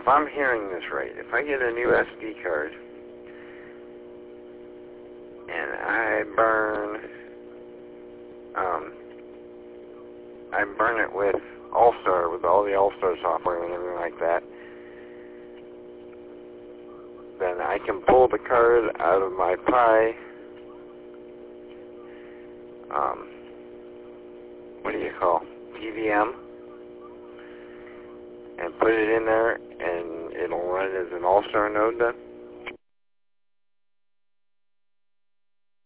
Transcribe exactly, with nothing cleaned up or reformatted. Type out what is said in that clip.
if I'm hearing this right, if I get a new S D card and I burn, um, I burn it with All-Star, with all the All-Star software and everything like that, then I can pull the card out of my Pi, um, what do you call, P V M, and put it in there, and it'll run as an All-Star node then?